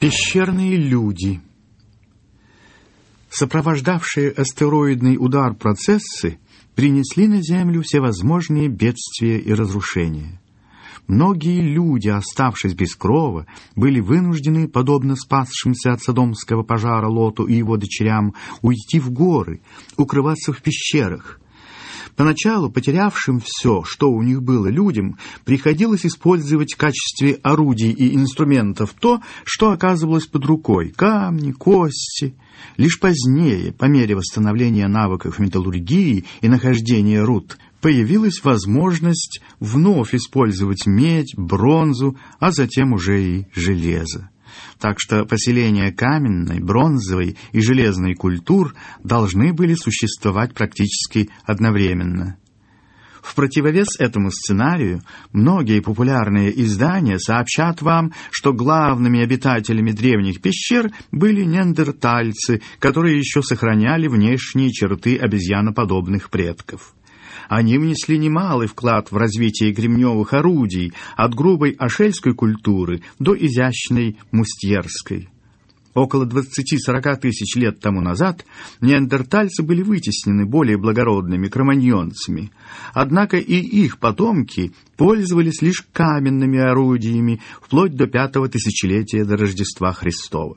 Пещерные люди. Сопровождавшие астероидный удар процессы принесли на Землю всевозможные бедствия и разрушения. Многие люди, оставшись без крова, были вынуждены, подобно спасшимся от содомского пожара Лоту и его дочерям, уйти в горы, укрываться в пещерах. Поначалу потерявшим все, что у них было, людям приходилось использовать в качестве орудий и инструментов то, что оказывалось под рукой – камни, кости. Лишь позднее, по мере восстановления навыков металлургии и нахождения руд, появилась возможность вновь использовать медь, бронзу, а затем уже и железо. Так что поселения каменной, бронзовой и железной культур должны были существовать практически одновременно. В противовес этому сценарию, многие популярные издания сообщат вам, что главными обитателями древних пещер были неандертальцы, которые еще сохраняли внешние черты обезьяноподобных предков. Они внесли немалый вклад в развитие кремневых орудий, от грубой ашельской культуры до изящной мустьерской. Около 20-40 тысяч лет тому назад неандертальцы были вытеснены более благородными кроманьонцами, однако и их потомки пользовались лишь каменными орудиями вплоть до 5-го тысячелетия до Рождества Христова.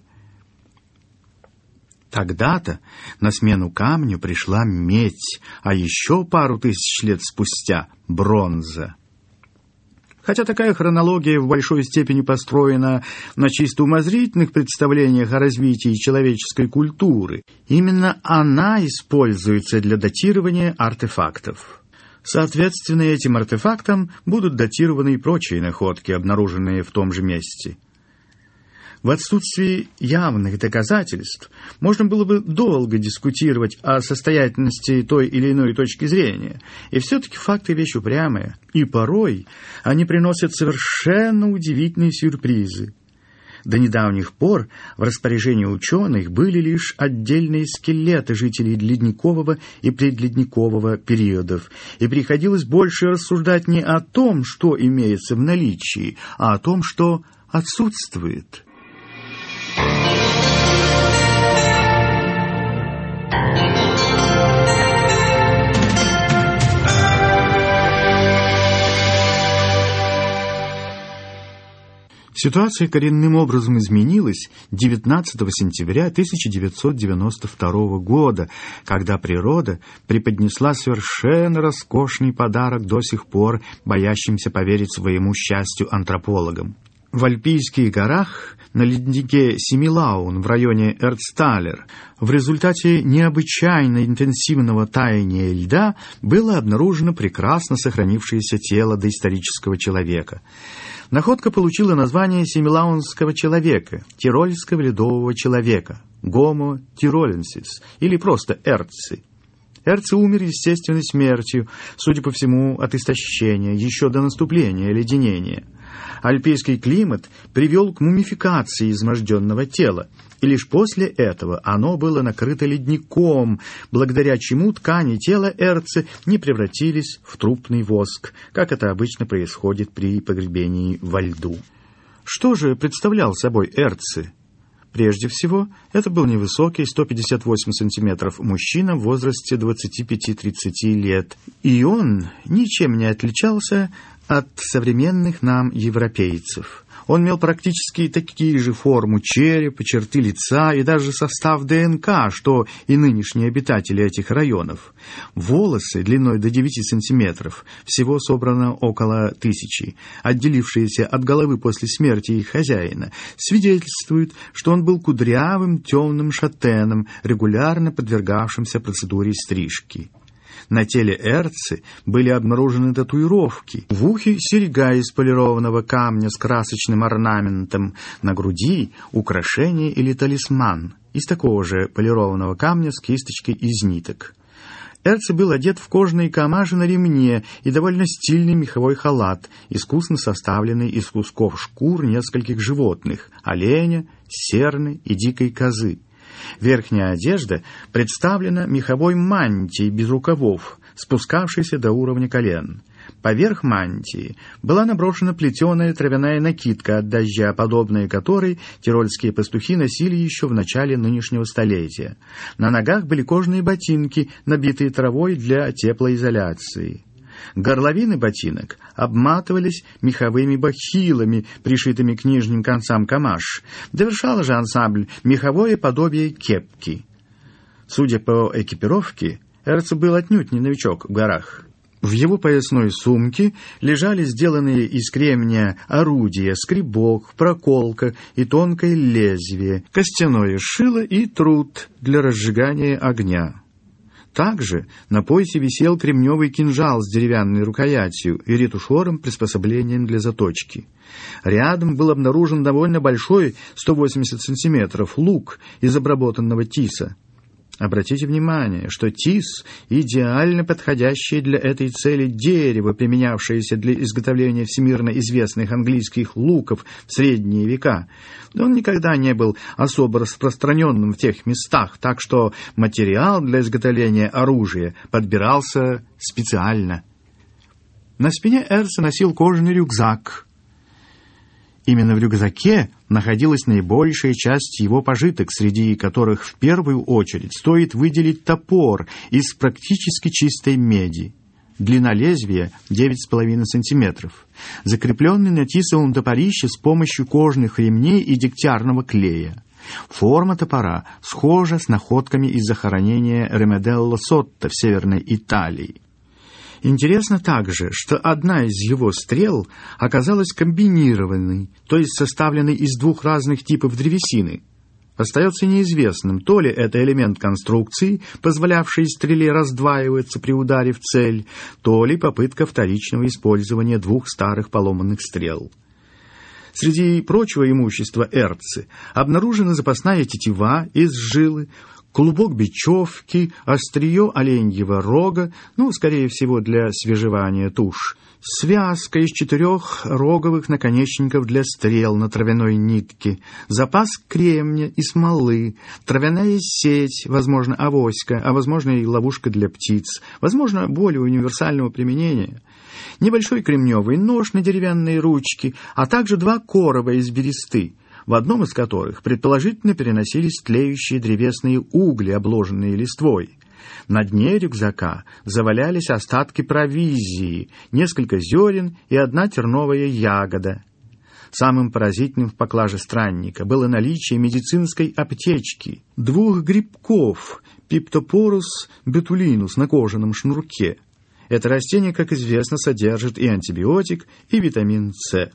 Тогда-то на смену камню пришла медь, а еще пару тысяч лет спустя — бронза. Хотя такая хронология в большой степени построена на чисто умозрительных представлениях о развитии человеческой культуры, именно она используется для датирования артефактов. Соответственно, этим артефактам будут датированы и прочие находки, обнаруженные в том же месте. В отсутствии явных доказательств можно было бы долго дискутировать о состоятельности той или иной точки зрения, и все-таки факты вещь упрямая, и порой они приносят совершенно удивительные сюрпризы. До недавних пор в распоряжении ученых были лишь отдельные скелеты жителей ледникового и предледникового периодов, и приходилось больше рассуждать не о том, что имеется в наличии, а о том, что отсутствует. Ситуация коренным образом изменилась 19 сентября 1992 года, когда природа преподнесла совершенно роскошный подарок до сих пор боящимся поверить своему счастью антропологам. В Альпийских горах на леднике Семилаун в районе Эрцталер в результате необычайно интенсивного таяния льда было обнаружено прекрасно сохранившееся тело доисторического человека. Находка получила название семилаунского человека, тирольского ледового человека, Homo tirolensis, или просто эрци. Эрци умер естественной смертью, судя по всему, от истощения, еще до наступления оледенения. Альпийский климат привел к мумификации изможденного тела, и лишь после этого оно было накрыто ледником, благодаря чему ткани тела эрци не превратились в трупный воск, как это обычно происходит при погребении во льду. Что же представлял собой эрци? Прежде всего, это был невысокий, 158 сантиметров мужчина в возрасте 25-30 лет, и он ничем не отличался от современных нам европейцев. Он имел практически такие же форму черепа, черты лица и даже состав ДНК, что и нынешние обитатели этих районов. Волосы длиной до 9 сантиметров, всего собрано около 1000, отделившиеся от головы после смерти их хозяина, свидетельствуют, что он был кудрявым темным шатеном, регулярно подвергавшимся процедуре стрижки. На теле эрци были обнаружены татуировки. В ухе серьга из полированного камня с красочным орнаментом, на груди украшение или талисман из такого же полированного камня с кисточкой из ниток. Эрци был одет в кожаные камажи на ремне и довольно стильный меховой халат, искусно составленный из кусков шкур нескольких животных – оленя, серны и дикой козы. Верхняя одежда представлена меховой мантией без рукавов, спускавшейся до уровня колен. Поверх мантии была наброшена плетеная травяная накидка от дождя, подобная которой тирольские пастухи носили еще в начале нынешнего столетия. На ногах были кожаные ботинки, набитые травой для теплоизоляции. Горловины ботинок обматывались меховыми бахилами, пришитыми к нижним концам камаш. Довершало же ансамбль меховое подобие кепки. Судя по экипировке, Эрц был отнюдь не новичок в горах. В его поясной сумке лежали сделанные из кремния орудия, скребок, проколка и тонкое лезвие, костяное шило и труд для разжигания огня. Также на поясе висел кремневый кинжал с деревянной рукоятью и ретушером, приспособлением для заточки. Рядом был обнаружен довольно большой, 180 сантиметров, лук из обработанного тиса. Обратите внимание, что тис — идеально подходящее для этой цели дерево, применявшееся для изготовления всемирно известных английских луков в средние века. Он никогда не был особо распространенным в тех местах, так что материал для изготовления оружия подбирался специально. На спине Эрца носил кожаный рюкзак. Именно в рюкзаке находилась наибольшая часть его пожиток, среди которых в первую очередь стоит выделить топор из практически чистой меди. Длина лезвия 9,5 сантиметров, закрепленный на тисовом топорище с помощью кожаных ремней и дегтярного клея. Форма топора схожа с находками из захоронения Ремеделло Сотто в Северной Италии. Интересно также, что одна из его стрел оказалась комбинированной, то есть составленной из двух разных типов древесины. Остается неизвестным, то ли это элемент конструкции, позволявший стреле раздваиваться при ударе в цель, то ли попытка вторичного использования двух старых поломанных стрел. Среди прочего имущества Эрцы обнаружена запасная тетива из жилы, клубок бечевки, острие оленьего рога, скорее всего, для свежевания туш, связка из 4 роговых наконечников для стрел на травяной нитке, запас кремня и смолы, травяная сеть, возможно, авоська, а возможно и ловушка для птиц, возможно, более универсального применения, небольшой кремневый нож на деревянные ручки, а также 2 короба из бересты, в одном из которых, предположительно, переносились тлеющие древесные угли, обложенные листвой. На дне рюкзака завалялись остатки провизии, несколько зерен и 1 терновая ягода. Самым поразительным в поклаже странника было наличие медицинской аптечки, 2 грибков, пиптопорус бетулинус на кожаном шнурке. Это растение, как известно, содержит и антибиотик, и витамин С.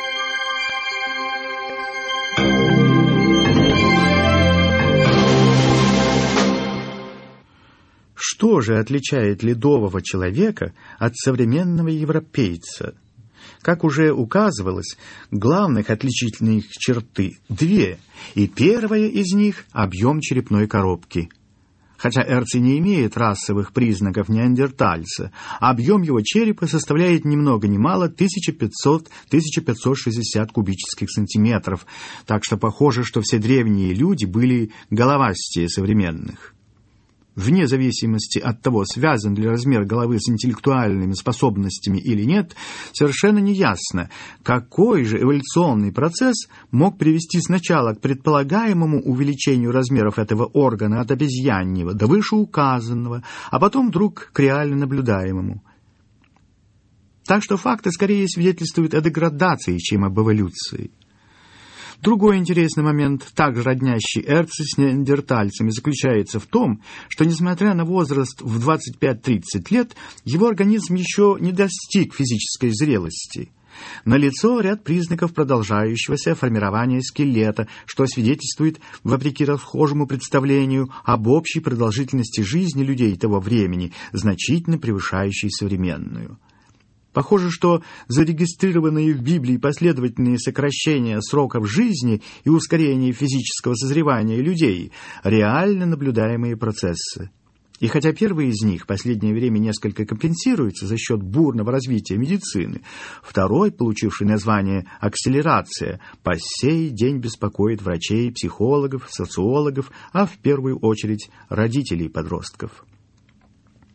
Что же отличает ледового человека от современного европейца? Как уже указывалось, главных отличительных черты 2, и первая из них — объем черепной коробки. Хотя Эрци не имеет расовых признаков неандертальца, объем его черепа составляет ни много ни мало 1500-1560 кубических сантиметров, так что похоже, что все древние люди были головастее современных. Вне зависимости от того, связан ли размер головы с интеллектуальными способностями или нет, совершенно неясно, какой же эволюционный процесс мог привести сначала к предполагаемому увеличению размеров этого органа от обезьяньего до вышеуказанного, а потом вдруг к реально наблюдаемому. Так что факты скорее свидетельствуют о деградации, чем об эволюции. Другой интересный момент, также роднящий Эрца с неандертальцами, заключается в том, что, несмотря на возраст в 25-30 лет, его организм еще не достиг физической зрелости. Налицо ряд признаков продолжающегося формирования скелета, что свидетельствует, вопреки расхожему представлению, об общей продолжительности жизни людей того времени, значительно превышающей современную. Похоже, что зарегистрированные в Библии последовательные сокращения сроков жизни и ускорение физического созревания людей – реально наблюдаемые процессы. И хотя первый из них в последнее время несколько компенсируется за счет бурного развития медицины, второй, получивший название акселерация, по сей день беспокоит врачей, психологов, социологов, а в первую очередь родителей подростков.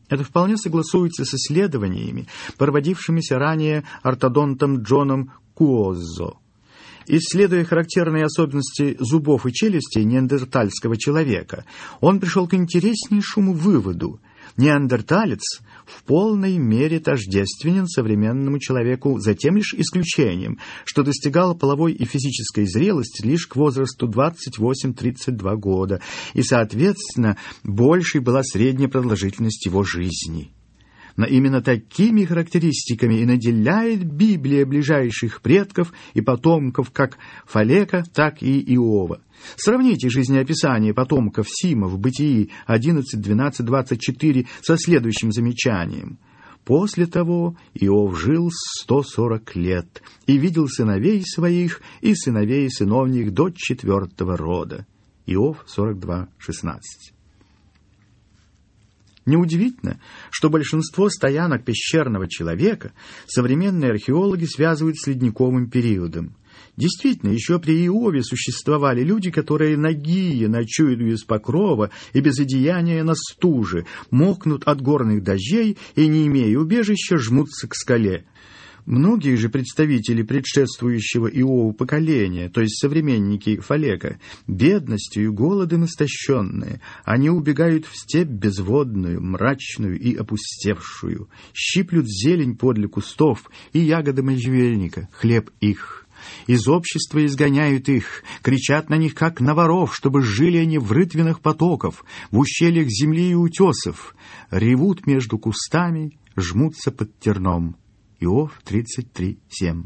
Это вполне согласуется с исследованиями, проводившимися ранее ортодонтом Джоном Куоззо. Исследуя характерные особенности зубов и челюстей неандертальского человека, он пришел к интереснейшему выводу. Неандерталец в полной мере тождественен современному человеку, за тем лишь исключением, что достигал половой и физической зрелости лишь к возрасту 28-32 года, и, соответственно, большей была средняя продолжительность его жизни. Но именно такими характеристиками и наделяет Библия ближайших предков и потомков как Фалека, так и Иова. Сравните жизнеописание потомков Сима в Бытии 11, 12, 24 со следующим замечанием. «После того Иов жил 140 лет и видел сыновей своих и сыновей сыновних до 4-го рода». Иов 42, 16. Неудивительно, что большинство стоянок пещерного человека современные археологи связывают с ледниковым периодом. Действительно, еще при Иове существовали люди, которые нагие ночуют без покрова и без одеяния на стуже, мокнут от горных дождей и, не имея убежища, жмутся к скале. Многие же представители предшествующего Иову поколения, то есть современники Фалека, бедностью и голодом истощенные, они убегают в степь безводную, мрачную и опустевшую, щиплют зелень подле кустов и ягоды можжевельника, хлеб их. Из общества изгоняют их, кричат на них, как на воров, чтобы жили они в рытвинах потоков, в ущельях земли и утесов, ревут между кустами, жмутся под терном. Иов 33:7.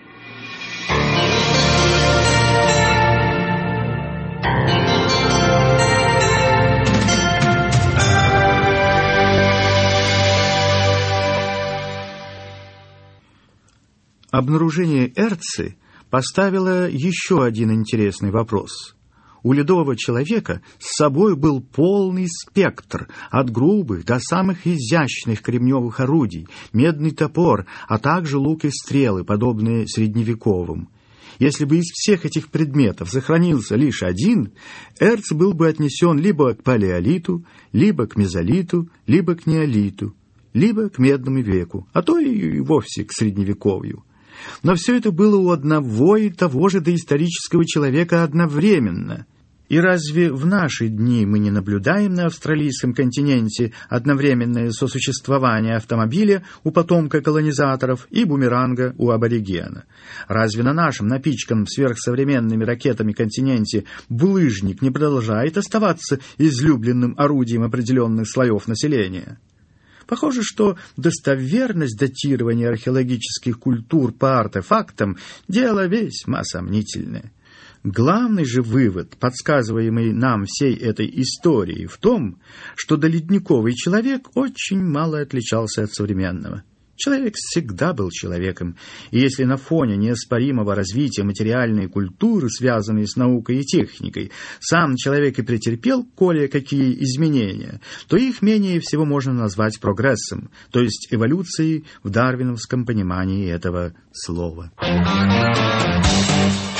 Обнаружение Эрцы поставило еще один интересный вопрос. У ледового человека с собой был полный спектр, от грубых до самых изящных кремневых орудий, медный топор, а также лук и стрелы, подобные средневековым. Если бы из всех этих предметов сохранился лишь один, Эрц был бы отнесен либо к палеолиту, либо к мезолиту, либо к неолиту, либо к медному веку, а то и вовсе к средневековью. Но все это было у одного и того же доисторического человека одновременно. И разве в наши дни мы не наблюдаем на австралийском континенте одновременное сосуществование автомобиля у потомка колонизаторов и бумеранга у аборигена? Разве на нашем напичканном сверхсовременными ракетами континенте булыжник не продолжает оставаться излюбленным орудием определенных слоев населения? Похоже, что достоверность датирования археологических культур по артефактам – дело весьма сомнительное. Главный же вывод, подсказываемый нам всей этой историей, в том, что доледниковый человек очень мало отличался от современного. Человек всегда был человеком, и если на фоне неоспоримого развития материальной культуры, связанной с наукой и техникой, сам человек и претерпел кое-какие изменения, то их менее всего можно назвать прогрессом, то есть эволюцией в дарвиновском понимании этого слова.